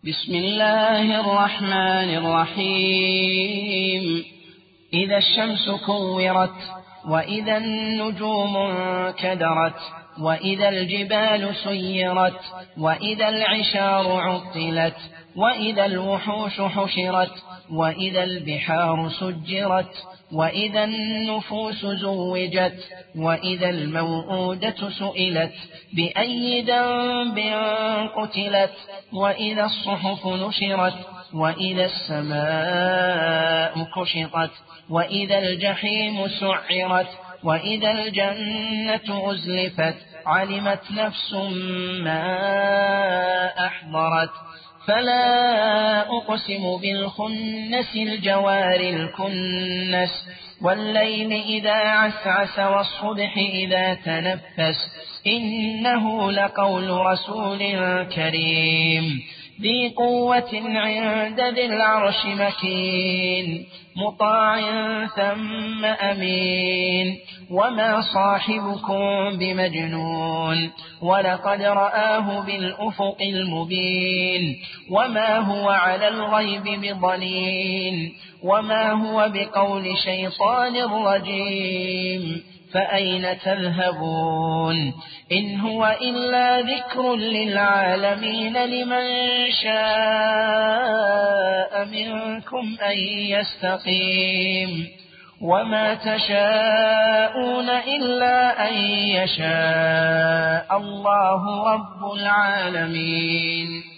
بسم الله الرحمن الرحيم إذا الشمس كورت وإذا النجوم انكدرت وإذا الجبال سيرت وإذا العشار عطلت وإذا الوحوش حشرت وإذا البحار سجرت وإذا النفوس زوجت وإذا الموءودة سئلت بأي ذنب قتلت وإذا الصحف نشرت وإذا السماء كشطت وإذا الجحيم سعرت وإذا الجنة أزلفت علمت نفس ما أحضرت فلا أقسم بالخنس الجوار الكنس والليل إذا عسعس والصبح إذا تنفس إنه لقول رسول كريم ذي قوة عند ذي العرش مكين مطاع ثم أمين وما صاحبكم بمجنون ولقد رآه بالأفق المبين وما هو على الغيب بضنين وما هو بقول شيطان رجيم فأين تذهبون إن هو إلا ذكر للعالمين لمن شاء منكم أن يستقيم وما تشاءون إلا أن يشاء الله رب العالمين.